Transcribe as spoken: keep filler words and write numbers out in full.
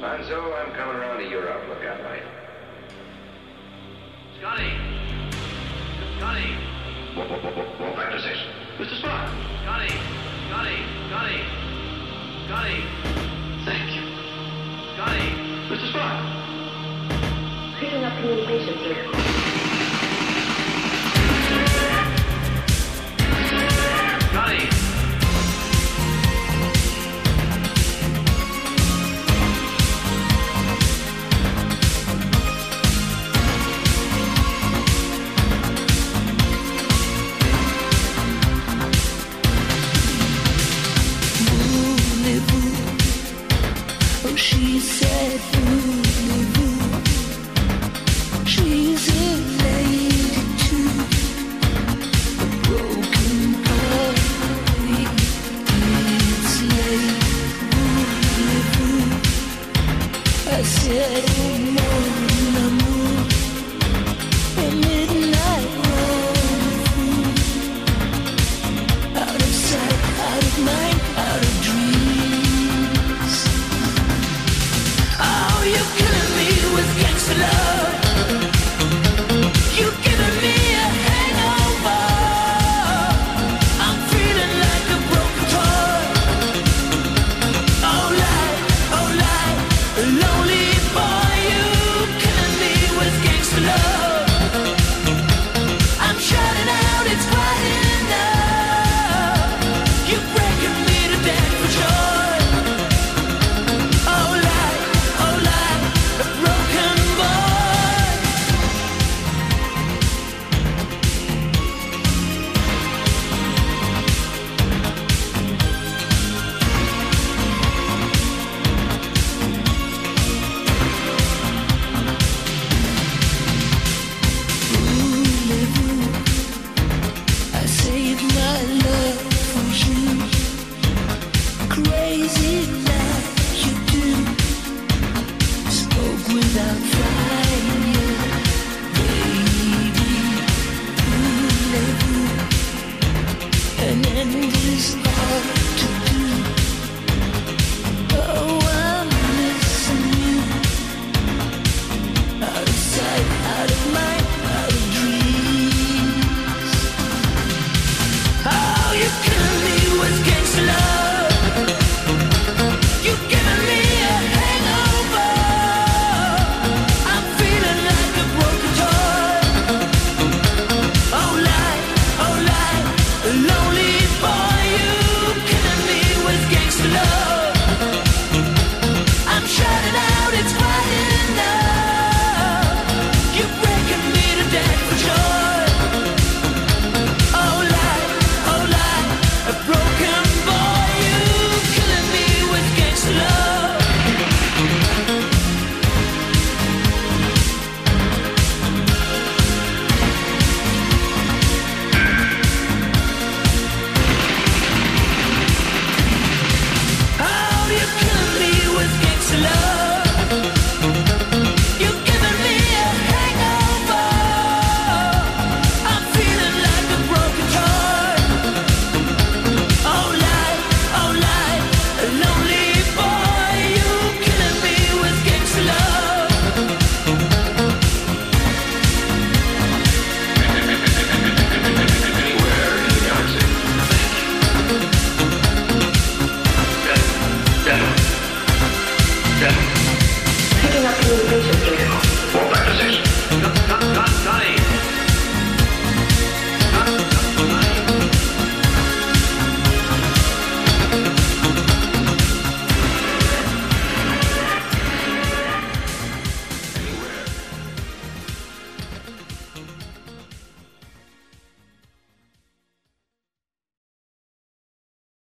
And so I'm coming around to your outlook at night. Scotty! Scotty! Roll back to six. Mister Spock! Scotty! Scotty! Scotty! Scotty! Thank you. Scotty! Mister Spock! Picking up communication, sir. Scotty! She said, voulez-vous? She's a lady too, a broken heart. It's late, voulez-vous? I said.